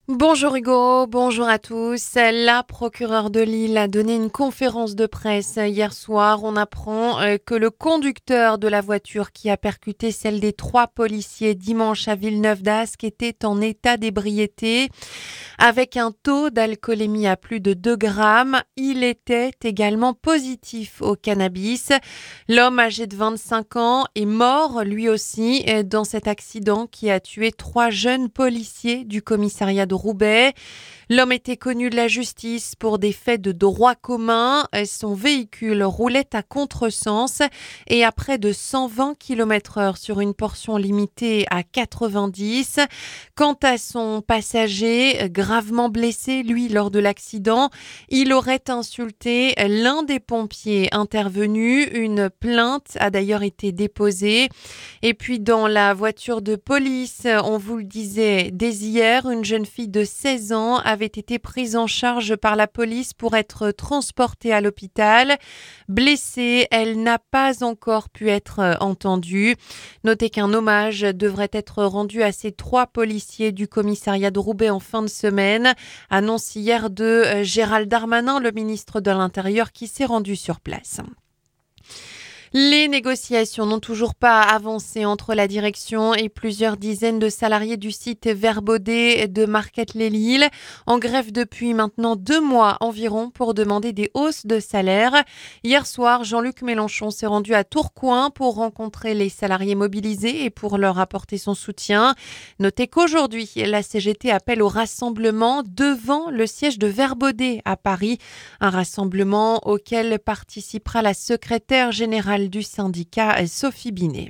Bonjour Hugo, bonjour à tous. La procureure de Lille a donné une conférence de presse hier soir. On apprend que le conducteur de la voiture qui a percuté celle des 3 policiers dimanche à Villeneuve-d'Ascq était en état d'ébriété avec un taux d'alcoolémie à plus de 2 grammes. Il était également positif au cannabis. L'homme âgé de 25 ans est mort lui aussi dans cet accident qui a tué 3 jeunes policiers du commissariat de Roubaix. L'homme était connu de la justice pour des faits de droit commun. Son véhicule roulait à contresens et à près de 120 km/h sur une portion limitée à 90. Quant à son passager, gravement blessé, lui, lors de l'accident, il aurait insulté l'un des pompiers intervenus. Une plainte a d'ailleurs été déposée. Et puis dans la voiture de police, on vous le disait dès hier, une jeune fille de 16 ans avait été prise en charge par la police pour être transportée à l'hôpital. Blessée, elle n'a pas encore pu être entendue. Notez qu'un hommage devrait être rendu à ces 3 policiers du commissariat de Roubaix en fin de semaine. Annonce hier de Gérald Darmanin, le ministre de l'Intérieur, qui s'est rendu sur place. Les négociations n'ont toujours pas avancé entre la direction et plusieurs dizaines de salariés du site Verbaudet de Marquette-lès-Lille, en grève depuis maintenant 2 mois environ pour demander des hausses de salaire. Hier soir, Jean-Luc Mélenchon s'est rendu à Tourcoing pour rencontrer les salariés mobilisés et pour leur apporter son soutien. Notez qu'aujourd'hui, la CGT appelle au rassemblement devant le siège de Verbaudet à Paris, un rassemblement auquel participera la secrétaire générale du syndicat Sophie Binet.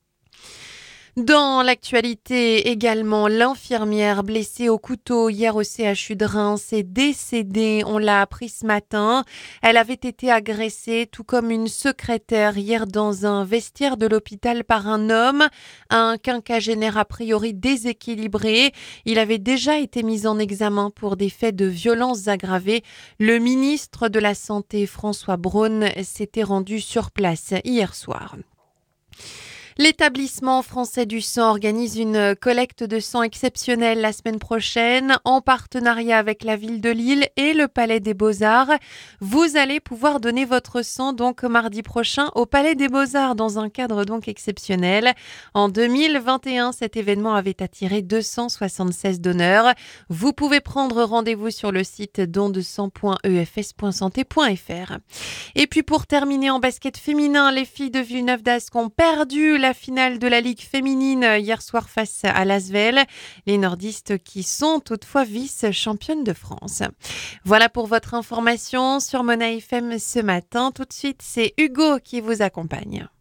Dans l'actualité également, l'infirmière blessée au couteau hier au CHU de Reims est décédée. On l'a appris ce matin. Elle avait été agressée, tout comme une secrétaire hier dans un vestiaire de l'hôpital par un homme, un quinquagénaire a priori déséquilibré. Il avait déjà été mis en examen pour des faits de violences aggravées. Le ministre de la Santé, François Braun, s'était rendu sur place hier soir. L'établissement français du sang organise une collecte de sang exceptionnelle la semaine prochaine en partenariat avec la ville de Lille et le Palais des Beaux-Arts. Vous allez pouvoir donner votre sang donc mardi prochain au Palais des Beaux-Arts dans un cadre donc exceptionnel. En 2021, cet événement avait attiré 276 donneurs. Vous pouvez prendre rendez-vous sur le site dondesang.efs.santé.fr. Et puis pour terminer en basket féminin, les filles de Villeneuve-d'Ascq ont perdu la finale de la Ligue féminine hier soir face à l'Asvel. Les nordistes qui sont toutefois vice-championnes de France. Voilà pour votre information sur Mona FM ce matin. Tout de suite, c'est Hugo qui vous accompagne.